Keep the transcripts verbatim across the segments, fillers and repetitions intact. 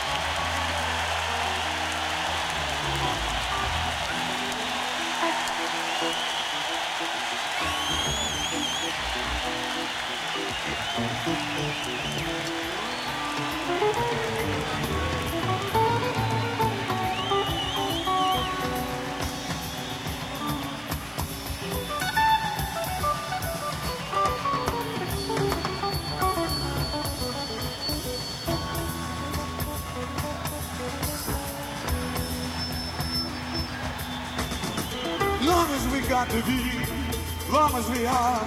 Long as we got to be, long as we are,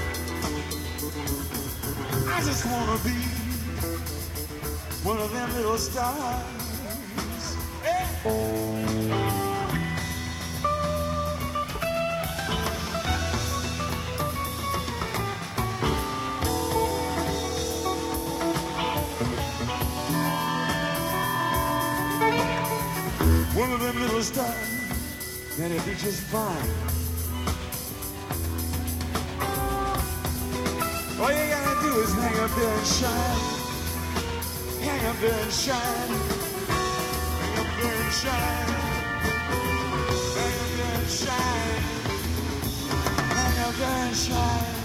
I just wanna be one of them little stars. Hey. One of them little stars. Then it'll be just fine. All you gotta do is hang up there and shine. Hang up there and shine. Hang up there and shine. Hang up there and shine. Hang up there and shine.